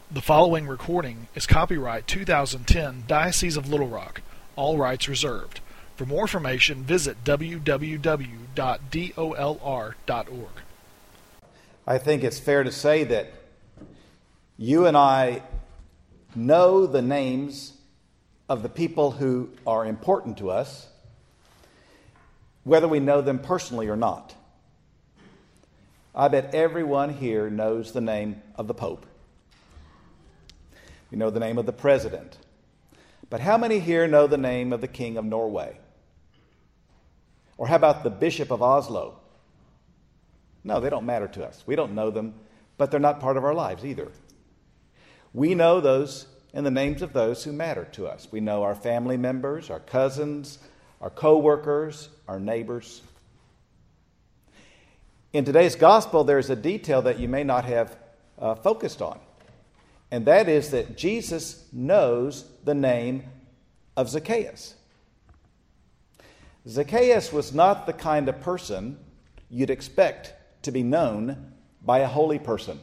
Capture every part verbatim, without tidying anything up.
The following recording is copyright two thousand ten Diocese of Little Rock. All rights reserved. For more information, visit w w w dot dolr dot org. I think it's fair to say that you and I know the names of the people who are important to us, whether we know them personally or not. I bet everyone here knows the name of the Pope. We know the name of the President. But how many here know the name of the King of Norway? Or how about the Bishop of Oslo? No, they don't matter to us. We don't know them, but they're not part of our lives either. We know those and the names of those who matter to us. We know our family members, our cousins, our co-workers, our neighbors. In today's gospel, there's a detail that you may not have uh, focused on. And that is that Jesus knows the name of Zacchaeus. Zacchaeus was not the kind of person you'd expect to be known by a holy person.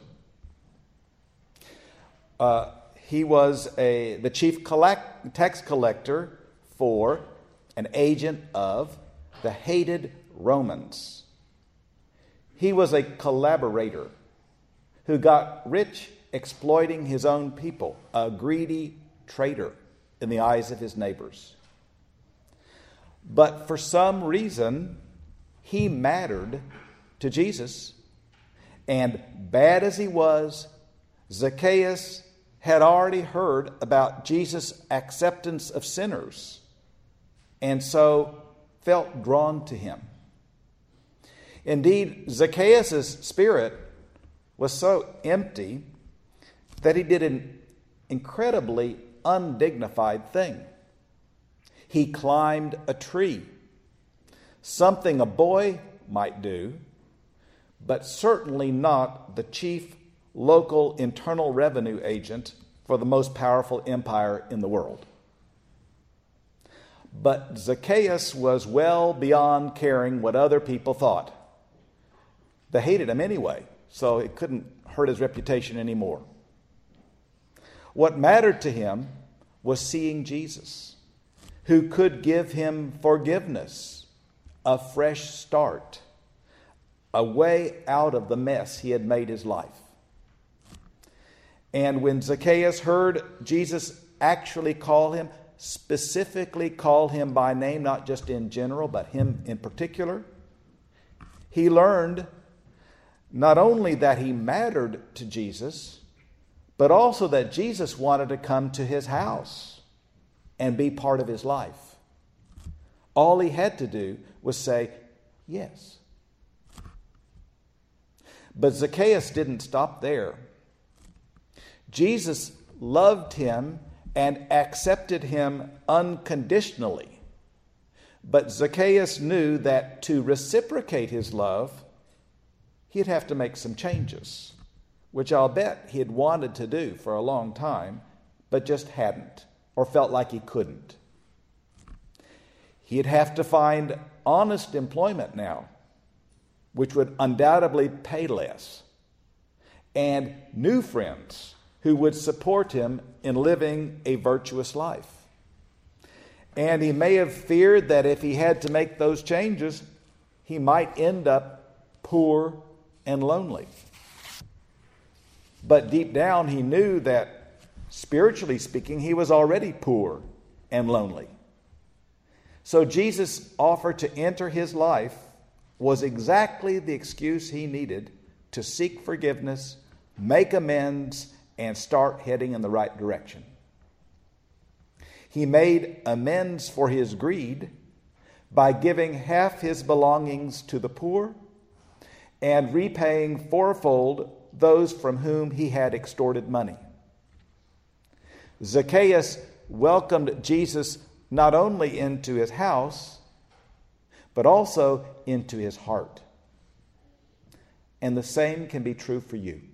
Uh, he was a the chief collect, tax collector for an agent of the hated Romans. He was a collaborator who got rich exploiting his own people, a greedy traitor in the eyes of his neighbors. But for some reason, he mattered to Jesus. And bad as he was, Zacchaeus had already heard about Jesus' acceptance of sinners, and so felt drawn to him. Indeed, Zacchaeus' spirit was so empty that he did an incredibly undignified thing. He climbed a tree, something a boy might do, but certainly not the chief local internal revenue agent for the most powerful empire in the world. But Zacchaeus was well beyond caring what other people thought. They hated him anyway, so it couldn't hurt his reputation anymore. What mattered to him was seeing Jesus, who could give him forgiveness, a fresh start, a way out of the mess he had made his life. And when Zacchaeus heard Jesus actually call him, specifically call him by name, not just in general, but him in particular, he learned not only that he mattered to Jesus, but also that Jesus wanted to come to his house and be part of his life. All he had to do was say, yes. But Zacchaeus didn't stop there. Jesus loved him and accepted him unconditionally. But Zacchaeus knew that to reciprocate his love, he'd have to make some changes, which I'll bet he had wanted to do for a long time, but just hadn't, or felt like he couldn't. He'd have to find honest employment now, which would undoubtedly pay less, and new friends who would support him in living a virtuous life. And he may have feared that if he had to make those changes, he might end up poor and lonely. But deep down, he knew that, spiritually speaking, he was already poor and lonely. So Jesus' offer to enter his life was exactly the excuse he needed to seek forgiveness, make amends, and start heading in the right direction. He made amends for his greed by giving half his belongings to the poor and repaying fourfold those from whom he had extorted money. Zacchaeus welcomed Jesus not only into his house, but also into his heart. And the same can be true for you.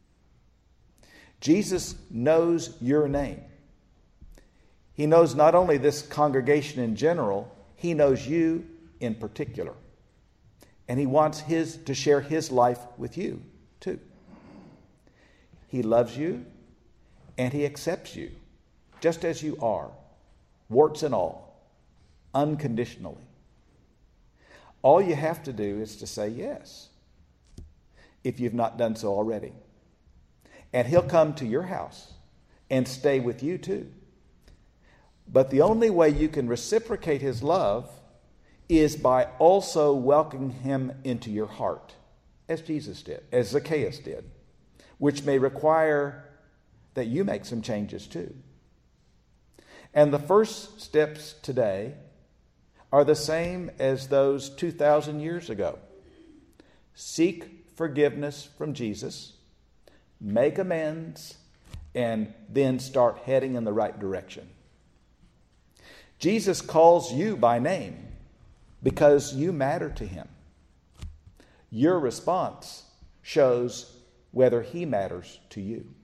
Jesus knows your name. He knows not only this congregation in general, he knows you in particular. And he wants his to share his life with you too. He loves you. And He accepts you just as you are, warts and all, unconditionally. All you have to do is to say yes, if you've not done so already. And He'll come to your house and stay with you too. But the only way you can reciprocate His love is by also welcoming Him into your heart, as Jesus did, as Zacchaeus did, which may require that you make some changes too. And the first steps today are the same as those two thousand years ago. Seek forgiveness from Jesus, make amends, and then start heading in the right direction. Jesus calls you by name because you matter to Him. Your response shows whether He matters to you.